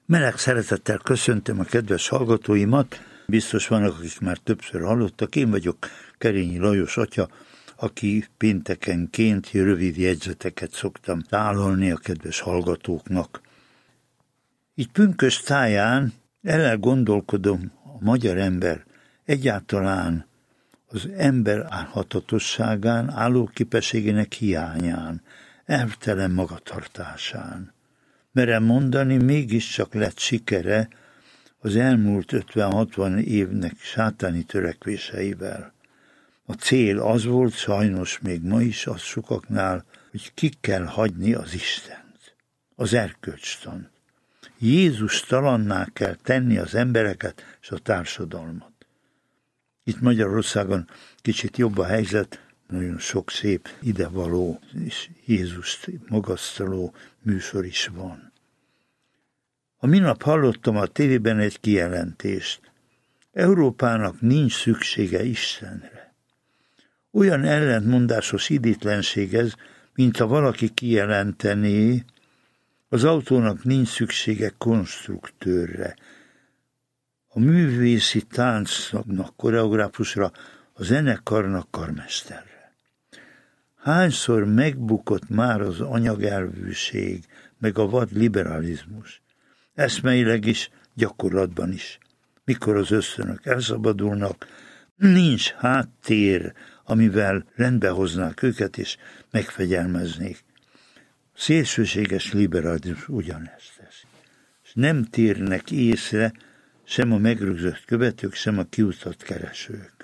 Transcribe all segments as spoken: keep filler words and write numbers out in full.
Meleg szeretettel köszöntöm a kedves hallgatóimat, biztos vannak, akik már többször hallottak. Én vagyok Kerényi Lajos atya, aki péntekenként rövid jegyzeteket szoktam tálalni a kedves hallgatóknak. Így pünkös táján elgondolkodom a magyar ember egyáltalán az ember állhatatosságán, állóképességének hiányán, elvtelen magatartásán. Merem mondani, mégiscsak lett sikere az elmúlt ötven-hatvan évnek sátáni törekvéseivel. A cél az volt, sajnos még ma is az sokaknál, hogy ki kell hagyni az Istent, az erkölcstant. Jézustalanná kell tenni az embereket és a társadalmat. Itt Magyarországon kicsit jobb a helyzet, nagyon sok szép idevaló és Jézust magasztaló műsor is van. A minap hallottam a tévében egy kijelentést. Európának nincs szüksége Istenre. Olyan ellentmondásos idétlenség ez, mint ha valaki kijelentené, az autónak nincs szüksége konstruktőrre, a művészi táncnak koreográfusra, a zenekarnak karmesterre. Hányszor megbukott már az anyagelvűség, meg a vad liberalizmus, eszmeileg is, gyakorlatban is. Mikor az ösztönök elszabadulnak, nincs háttér, amivel rendbehoznák őket és megfegyelmeznék. Szélsőséges liberalizmus ugyanezt teszi. És nem térnek észre sem a megrögzött követők, sem a kiutat keresők.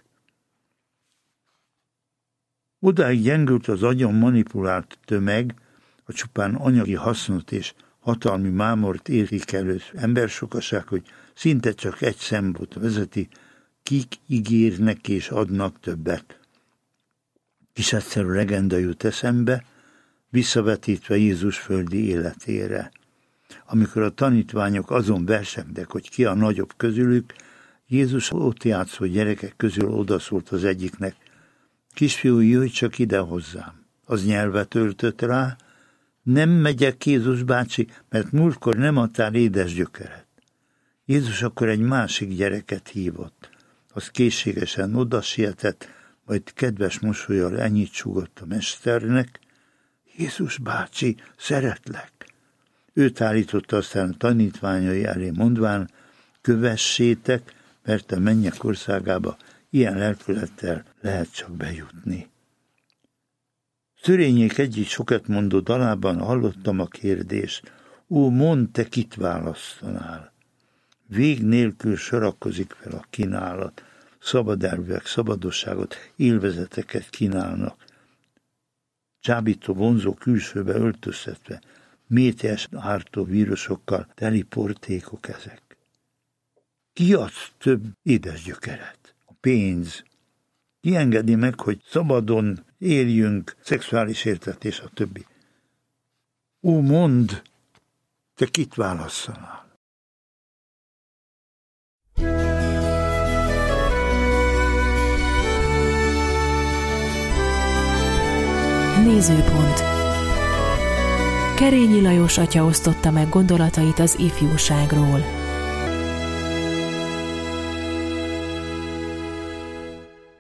Odáig gyengült az agyon manipulált tömeg, a csupán anyagi hasznot és hatalmi mámort értékelő embersokaság, hogy szinte csak egy szempontot vezeti, kik ígérnek és adnak többet. Kis egyszerű legenda jut eszembe, visszavetítve Jézus földi életére. Amikor a tanítványok azon versengtek, hogy ki a nagyobb közülük, Jézus ott játszó gyerekek közül odaszólt az egyiknek: kisfiú, jöjj csak ide hozzám. Az nyelvet öltött rá: nem megyek, Jézus bácsi, mert múltkor nem adtál édes gyökeret. Jézus akkor egy másik gyereket hívott. Az készségesen oda sietett, majd kedves mosollyal ennyit súgott a mesternek: Jézus bácsi, szeretlek. Őt állította aztán a tanítványai elé mondván: kövessétek, mert a mennyek országába ilyen lelkülettel lehet csak bejutni. Szörényék egyik sokat mondó dalában hallottam a kérdést: ó, mondd, te kit választanál? Vég nélkül sorakozik fel a kínálat, szabad elvűek szabadosságot, élvezeteket kínálnak. Csábító, vonzó külsőbe öltöztetve, mélyes ártó vírusokkal teli portékok ezek. Ki ad több édes gyökeret? A pénz. Ki engedi meg, hogy szabadon éljünk, szexuális értetés, a többi. Ó, mondd, te kit válasszanál? Nézőpont. Kerényi Lajos atya osztotta meg gondolatait az ifjúságról.